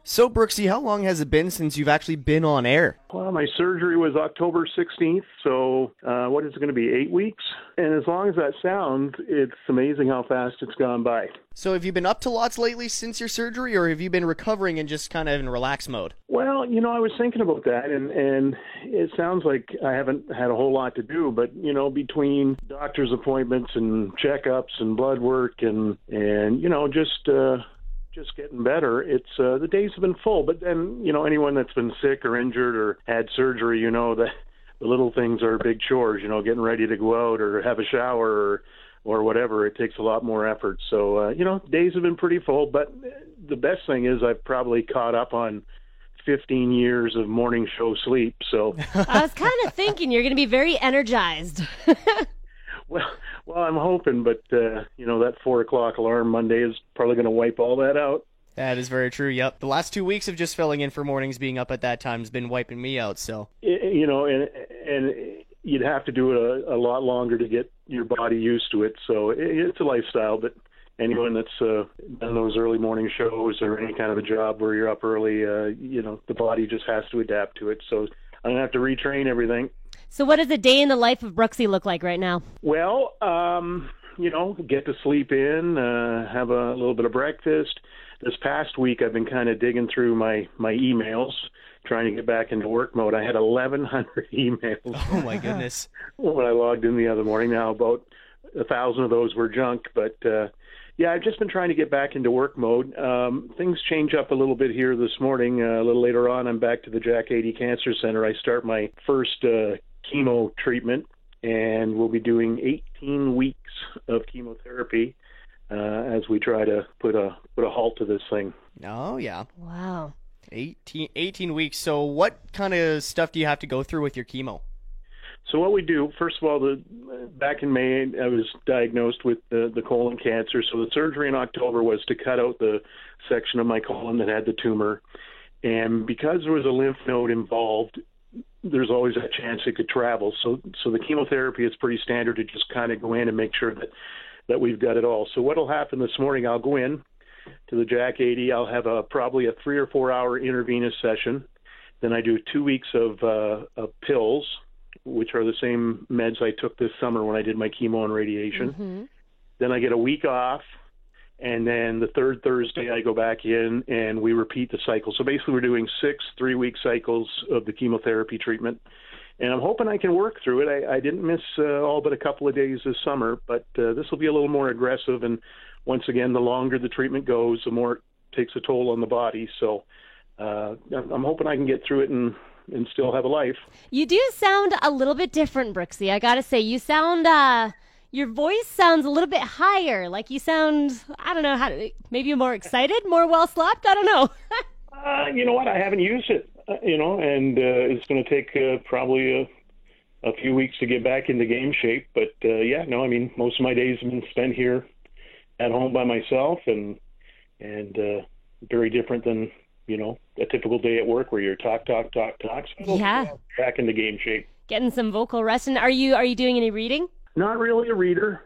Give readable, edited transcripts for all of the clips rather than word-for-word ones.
So, Brooksy, how long has it been since you've actually been on air? Well, my surgery was October 16th, so what is it going to be, 8 weeks? And as long as that sounds, it's amazing how fast it's gone by. So have you been up to lots lately since your surgery, or have you been recovering and just kind of in relax mode? Well, I was thinking about that, and it sounds like I haven't had a whole lot to do, but, between doctor's appointments and checkups and blood work and just getting better, it's the days have been full. But then, anyone that's been sick or injured or had surgery, that the little things are big chores, getting ready to go out or have a shower or whatever. It takes a lot more effort. So, days have been pretty full. But the best thing is I've probably caught up on 15 years of morning show sleep. So I was kind of thinking you're going to be very energized. Well, I'm hoping, but, that 4 o'clock alarm Monday is probably going to wipe all that out. That is very true, yep. The last 2 weeks of just filling in for mornings being up at that time has been wiping me out, so. And you'd have to do it a lot longer to get your body used to it, so it's a lifestyle, but anyone that's done those early morning shows or any kind of a job where you're up early, the body just has to adapt to it, so I'm going to have to retrain everything. So what does a day in the life of Brooksy look like right now? Well, get to sleep in, have a little bit of breakfast. This past week, I've been kind of digging through my emails, trying to get back into work mode. I had 1,100 emails. Oh, my goodness. When I logged in the other morning. Now, about 1,000 of those were junk. But, I've just been trying to get back into work mode. Things change up a little bit here this morning. A little later on, I'm back to the Jack 80 Cancer Center. I start my first chemo treatment, and we'll be doing 18 weeks of chemotherapy as we try to put a halt to this thing. Oh, yeah. Wow. 18 weeks. So what kind of stuff do you have to go through with your chemo? So what we do, first of all, back in May, I was diagnosed with the colon cancer. So the surgery in October was to cut out the section of my colon that had the tumor. And because there was a lymph node involved, there's always a chance it could travel. So the chemotherapy is pretty standard to just kind of go in and make sure that we've got it all. So what will happen this morning, I'll go in to the Jack 80. I'll have probably a 3 or 4 hour intravenous session. Then I do 2 weeks of pills, which are the same meds I took this summer when I did my chemo and radiation. Mm-hmm. Then I get a week off. And then the third Thursday, I go back in and we repeat the cycle. So basically, we're doing 6 3-week cycles of the chemotherapy treatment. And I'm hoping I can work through it. I didn't miss all but a couple of days this summer, but this will be a little more aggressive. And once again, the longer the treatment goes, the more it takes a toll on the body. So I'm hoping I can get through it and still have a life. You do sound a little bit different, Brooksy. I got to say, you sound... Your voice sounds a little bit higher. Like you sound, I don't know, maybe you're more excited, more well-slept? I don't know. You know what? I haven't used it, and it's going to take probably a few weeks to get back into game shape. But, most of my days have been spent here at home by myself and very different than, a typical day at work where you're talk. So yeah. Back into game shape. Getting some vocal rest. And are you doing any reading? Not really a reader.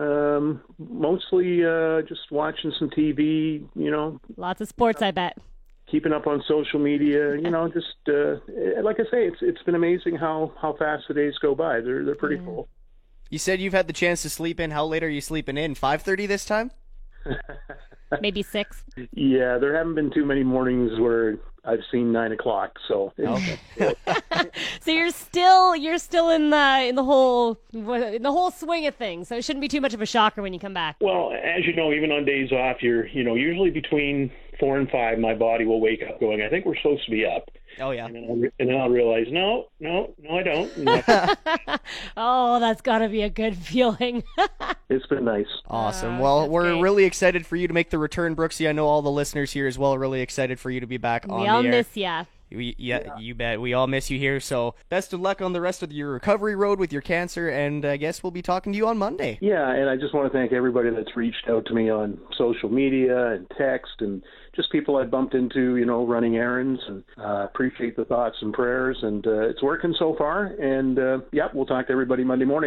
Mostly just watching some TV, Lots of sports, I bet. Keeping up on social media, just like I say, it's been amazing how fast the days go by. They're pretty full. You said you've had the chance to sleep in. How late are you sleeping in? 5:30 this time? Maybe 6. Yeah, there haven't been too many mornings where I've seen 9 o'clock. So okay. So you're still in the whole swing of things. So it shouldn't be too much of a shocker when you come back. Well, as you know, even on days off, you're usually between 4 and 5, my body will wake up going, I think we're supposed to be up. Oh yeah. And then I'll realize, no, I don't. Oh, that's got to be a good feeling. It's been nice. Awesome. Well, we're really excited for you to make the return, Brooksy. I know all the listeners here as well are really excited for you to be back on the air. We all miss ya. You bet. We all miss you here. So best of luck on the rest of your recovery road with your cancer, and I guess we'll be talking to you on Monday. Yeah, and I just want to thank everybody that's reached out to me on social media and text and just people I've bumped into, running errands, and appreciate the thoughts and prayers, and it's working so far. And, we'll talk to everybody Monday morning.